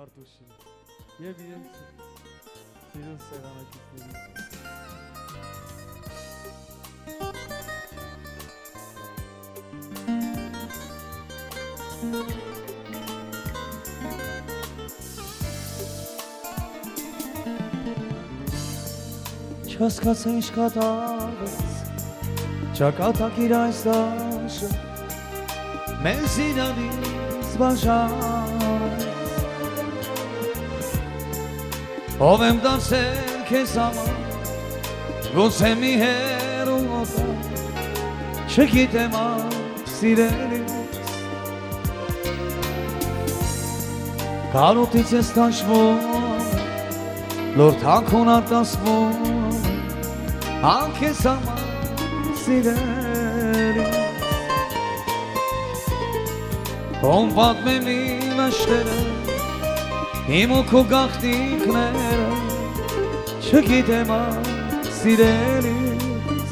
Martușin. E bine să fiu seara cu tine. Չասկացա ինչ կատարվեց, չակատակ իր այս դաշը, մեզ իրանից բաժանեց, ով եմ դարձել քեզ համար, գուցե մի հեռու մոտա, չգիտեմ սիրելիս, կարոտից ես տանջվում, լոր թանքուն արտասվում, Anche sama sireni On vat me mi vashtere Imu ku gahtiknere Չգիտեմ սիրելիս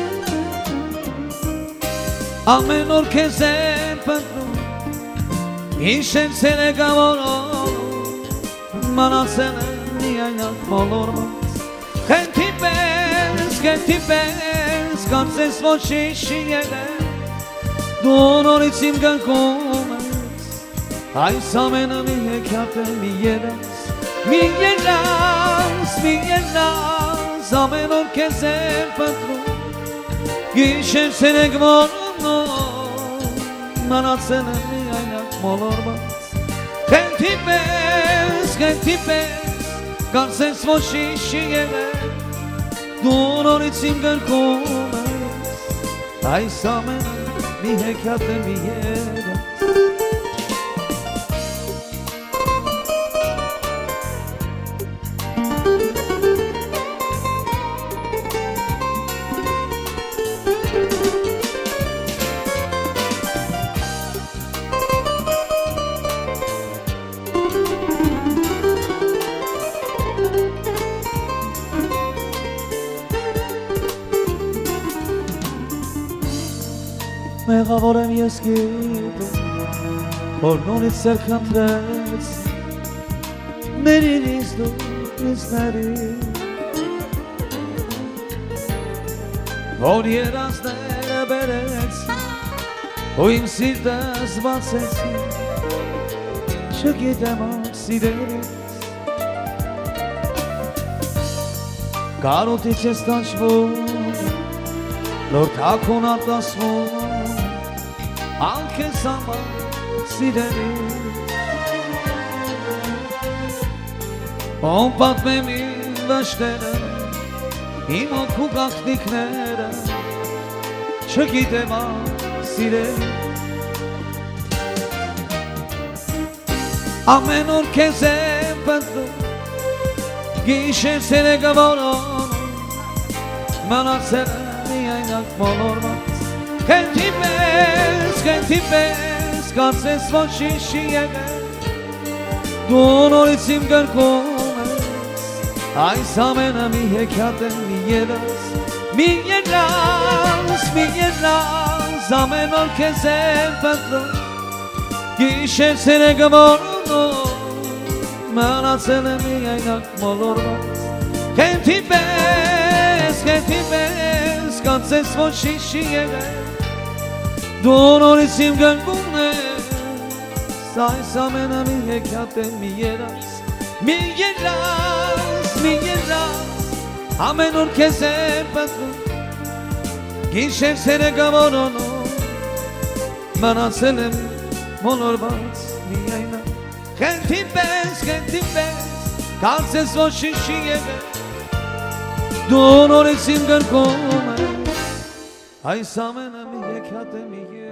Ամեն օր քեզ եմ պնդում Ինչ եմ ցերեկավորում Մանացել եմ միայնակ մոլորված Քենթի պես Կարծես ոչինչ չի եղել Դու նորից իմ գլխում ես Այս ամենը մի հեքիաթ է մի երազ Ամեն օր քեզ եմ պնդում Գիշեր ցերեկվորում Մանացել եմ միայնակ մոլորված Քենթի պես Կարծես ոչինչ չի եղել Դու նորից իմ գլխում ես Այս ամենը մի հեքիաթ է մի երազ Մեղավոր եմ ես գիտեմ, որ նորից սերքանտրեց Մերինից դու ինձ ների Որ երազները բերեց ու իմ սիրտս բացեցի Չգիտեմ սիրելիս Կարոտից ես տանջվում, լոր թաքուն արտասվում Anche sama sireni On pat me mi vashtere Imo ku gahtiknere Չգիտեմ սիրելի Ամեն օր քեզ եմ պնդում Գիշեր ցերեկվորում Մանացել եմ միայնակ մոլորված Քենթի պես Կարծես ոչինչ չի եղել Դու նորից իմ գլխում ես Այս ամենը մի հեքիաթ է մի երազ Ամեն օր քեզ եմ պնդում Գիշեր ցերեկվորում Մանացել եմ միայնակ մոլորված Քենթի պես Կարծես ոչինչ չի եղել Դու նորից իմ գլխում ես Այս ամենը մի հեքիաթ է մի երազ Ամեն օր քեզ եմ պնդում Գիշեր ցերեկվորում Մանացել եմ մոլորված միայնակ Քենթի պես Կարծես ոչինչ չի եղել Դու նորից իմ գլխում ես Այս ամենը մի հեքիաթ է մի երազ